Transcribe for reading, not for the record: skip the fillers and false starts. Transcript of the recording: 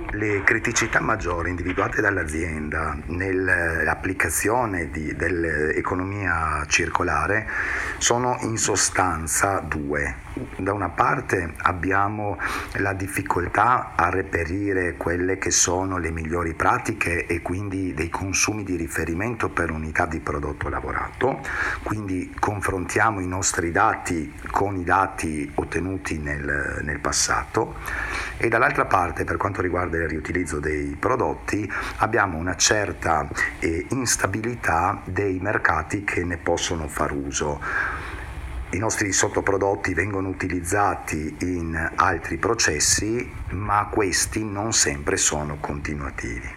Le criticità maggiori individuate dall'azienda nell'applicazione dell'economia circolare sono in sostanza due. Da una parte abbiamo la difficoltà a reperire quelle che sono le migliori pratiche e quindi dei consumi di riferimento per unità di prodotto lavorato, quindi confrontiamo i nostri dati con i dati ottenuti nel passato, e dall'altra parte, per quanto riguarda il riutilizzo dei prodotti, abbiamo una certa instabilità dei mercati che ne possono far uso. I nostri sottoprodotti vengono utilizzati in altri processi, ma questi non sempre sono continuativi.